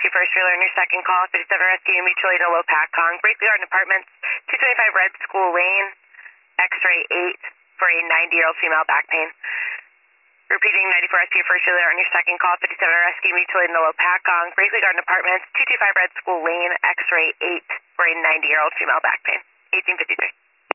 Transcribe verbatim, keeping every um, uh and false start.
Rescue First Trailer on your second call, fifty-seven Rescue Mutual Aid in Lopakong, Brakely Garden Apartments, two twenty-five Red School Lane, X-ray eight for a ninety-year-old female back pain. Repeating, ninety-four Rescue First Trailer on your second call, fifty-seven Rescue Mutual Aid in Lopakong, Brakely Garden Apartments, two twenty-five Red School Lane, X-ray eight for a ninety-year-old female back pain, eighteen fifty-three.